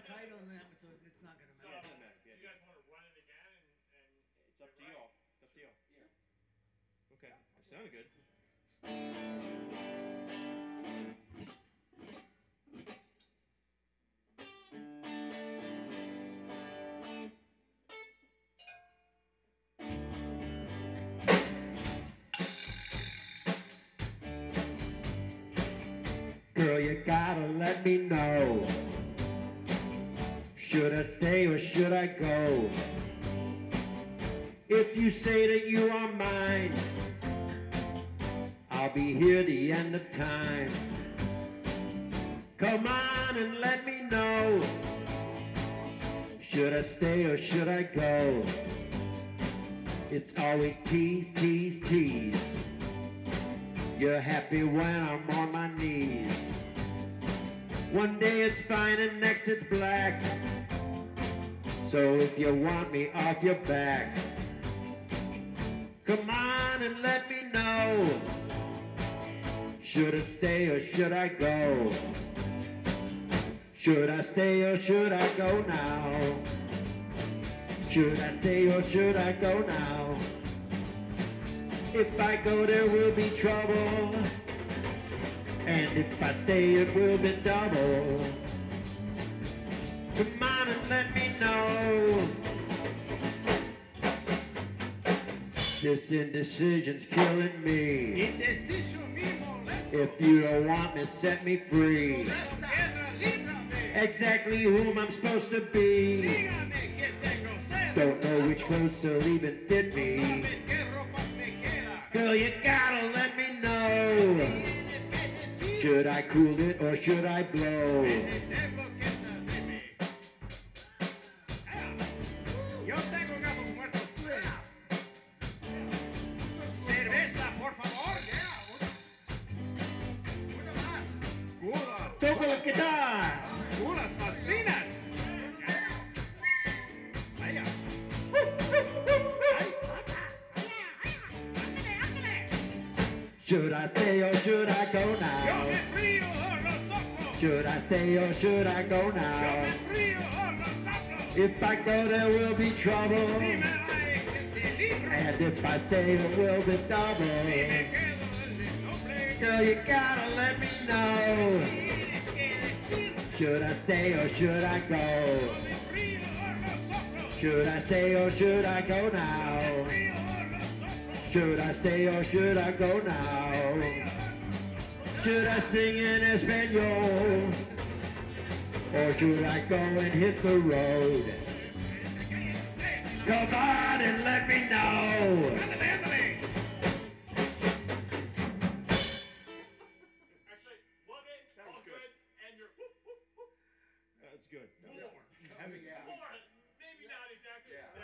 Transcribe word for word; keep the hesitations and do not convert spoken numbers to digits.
tight on that, so it's not gonna So, matter. do you guys want to run it again and, and It's up to right? y'all. It's up to y'all. Yeah. Okay. It sounded good. Girl, you gotta let me know. Should I stay or should I go? If you say that you are mine, I'll be here the end of time. Come on and let me know. Should I stay or should I go? It's always tease, tease, tease. You're happy when I'm on my knees. One day it's fine and next it's black. So if you want me off your back, come on and let me know. Should I stay or should I go? Should I stay or should I go now? Should I stay or should I go now? If I go there will be trouble, and if I stay it will be double. Come on and let me know. This indecision's killing me. Indeciso mismo, If you don't want me, set me free. guerra, líbrame. Exactly whom I'm supposed to be. Dígame que tengo sed. Don't know which clothes to even fit me. ¿Sabes qué ropas me quedan? Girl, you gotta let me know. Tienes que decir. Should I cool it or should I blow? Tengo que saberme. Ah, Yo tengo gatos muertos. Cerveza, por favor. Una más. Cuba. Toco la guitar. Unas más finas. Vaya. Ahí está. Should I stay or should I go Yo now? me frío los ojos. Should I stay or should I go Yo now? me frío los ojos. If I go there will be trouble, Dime ay, que te libro. and if I stay it will be Si me double. quedo el nombre. Girl, you gotta let me know. Tienes que decir. Should I stay or should I go? Me frío los ojos. Should I stay or should I go now? Frío los ojos. Should I stay or should I go now? Should I sing in Espanol? Or should I go and hit the road? Come on and let me know. Ándale, ándale. Actually, love it. That all was good. good. And you're whoop, whoop, whoop, That's good. more. Heavy, yeah. More. Maybe not exactly. Yeah.